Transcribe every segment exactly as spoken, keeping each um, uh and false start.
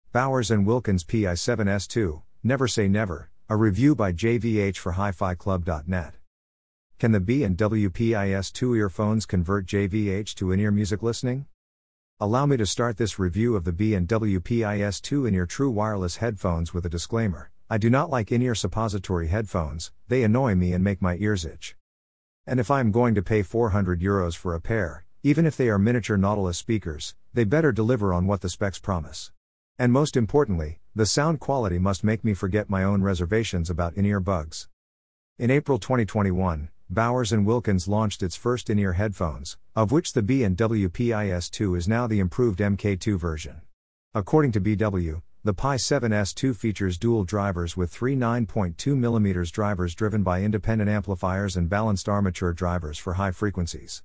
Bowers and Wilkins P I seven S two, Never Say Never, a review by J V H for hi fi club dot net. Can the B and W P I S two earphones convert J V H to in-ear music listening? Allow me to start this review of the B and W P I S two in-ear true wireless headphones with a disclaimer. I do not like in-ear suppository headphones, they annoy me and make my ears itch. And if I am going to pay four hundred euros for a pair, even if they are miniature Nautilus speakers, they better deliver on what the specs promise. And most importantly, the sound quality must make me forget my own reservations about in-ear bugs. In April twenty twenty-one, Bowers and Wilkins launched its first in-ear headphones, of which the B and W P I S two is now the improved M K two version. According to B W, the P I seven S two features dual drivers with three nine point two millimeter drivers driven by independent amplifiers and balanced armature drivers for high frequencies.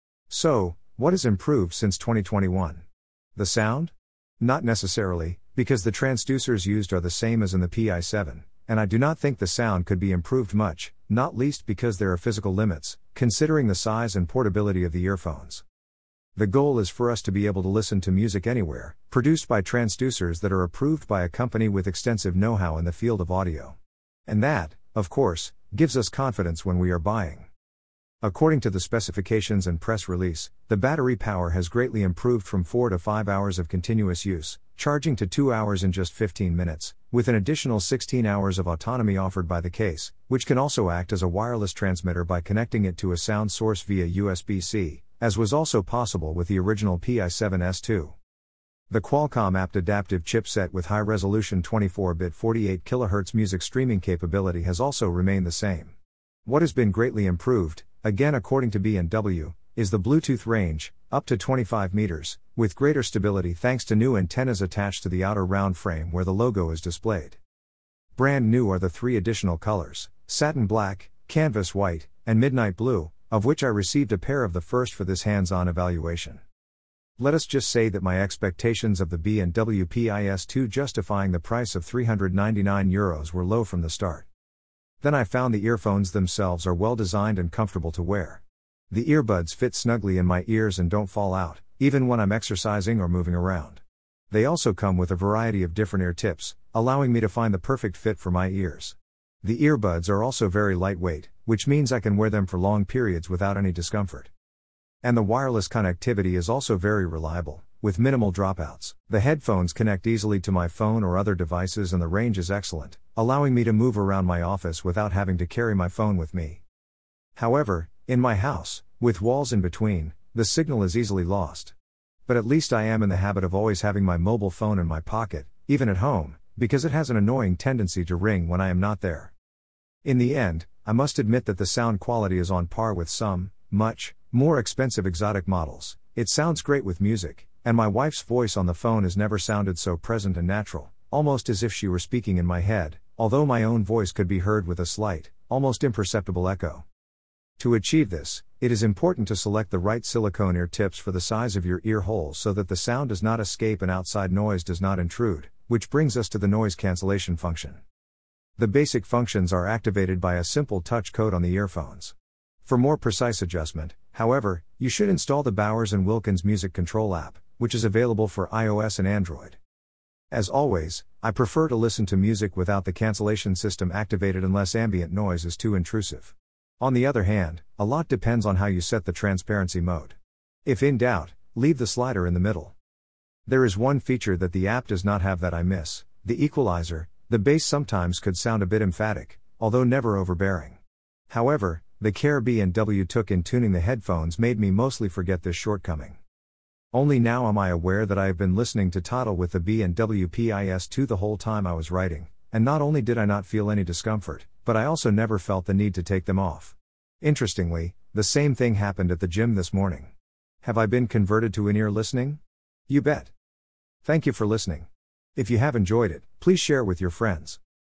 So, what has improved since twenty twenty-one? The sound? Not necessarily, because the transducers used are the same as in the P I seven, and I do not think the sound could be improved much, not least because there are physical limits, considering the size and portability of the earphones. The goal is for us to be able to listen to music anywhere, produced by transducers that are approved by a company with extensive know-how in the field of audio. And that, of course, gives us confidence when we are buying. According to the specifications and press release, the battery power has greatly improved from four to five hours of continuous use, charging to two hours in just fifteen minutes, with an additional sixteen hours of autonomy offered by the case, which can also act as a wireless transmitter by connecting it to a sound source via U S B C, as was also possible with the original P I seven S two. The Qualcomm Apt Adaptive chipset with high-resolution twenty-four bit forty-eight kilohertz music streaming capability has also remained the same. What has been greatly improved, again according to B and W, is the Bluetooth range, up to twenty-five meters, with greater stability thanks to new antennas attached to the outer round frame where the logo is displayed. Brand new are the three additional colors, satin black, canvas white, and midnight blue, of which I received a pair of the first for this hands-on evaluation. Let us just say that my expectations of the B and W P I S two justifying the price of three hundred ninety-nine euros were low from the start. Then I found the earphones themselves are well designed and comfortable to wear. The earbuds fit snugly in my ears and don't fall out, even when I'm exercising or moving around. They also come with a variety of different ear tips, allowing me to find the perfect fit for my ears. The earbuds are also very lightweight, which means I can wear them for long periods without any discomfort. And the wireless connectivity is also very reliable, with minimal dropouts. The headphones connect easily to my phone or other devices and the range is excellent, allowing me to move around my office without having to carry my phone with me. However, in my house, with walls in between, the signal is easily lost. But at least I am in the habit of always having my mobile phone in my pocket, even at home, because it has an annoying tendency to ring when I am not there. In the end, I must admit that the sound quality is on par with some, much, more expensive exotic models. It sounds great with music, and my wife's voice on the phone has never sounded so present and natural, almost as if she were speaking in my head, although my own voice could be heard with a slight, almost imperceptible echo. To achieve this, it is important to select the right silicone ear tips for the size of your ear holes so that the sound does not escape and outside noise does not intrude, which brings us to the noise cancellation function. The basic functions are activated by a simple touch code on the earphones. For more precise adjustment, however, you should install the Bowers and Wilkins Music Control app, which is available for iOS and Android. As always, I prefer to listen to music without the cancellation system activated unless ambient noise is too intrusive. On the other hand, a lot depends on how you set the transparency mode. If in doubt, leave the slider in the middle. There is one feature that the app does not have that I miss, the equalizer. The bass sometimes could sound a bit emphatic, although never overbearing. However, the care B and W took in tuning the headphones made me mostly forget this shortcoming. Only now am I aware that I have been listening to Tidal with the B and W P I S two the whole time I was writing, and not only did I not feel any discomfort, but I also never felt the need to take them off. Interestingly, the same thing happened at the gym this morning. Have I been converted to in-ear listening? You bet. Thank you for listening. If you have enjoyed it, please share with your friends.